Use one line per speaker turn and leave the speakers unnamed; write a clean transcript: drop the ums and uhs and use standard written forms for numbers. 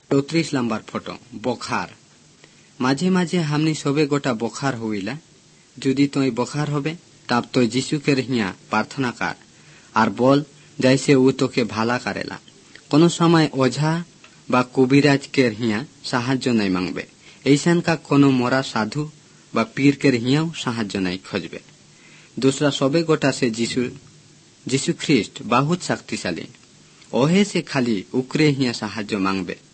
34 number photo बोखार। माझे माझे हमनी सबे गोटा बोखार हुईला। जुदी तो बोखार होबे तब तो यीशु के हिया प्रार्थना कर और बोल जैसे वो तो के भाला करेला। कोनो समय ओझा बा कबिराज के हिया साहाय्य नहीं मांगबे। ऐसन का कोनो मोरा साधु बा पीर के हिया साहाय्य नहीं खोजबे। दूसरा सबे गोटा से यीशु ख्रिस्ट बहुत शक्तिशाली। ओहे से खाली उकरे हिया साहाय्य मांगबे।